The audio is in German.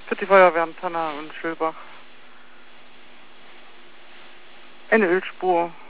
Für die Feuerwehren Tanner und Schölbach. Eine Ölspur.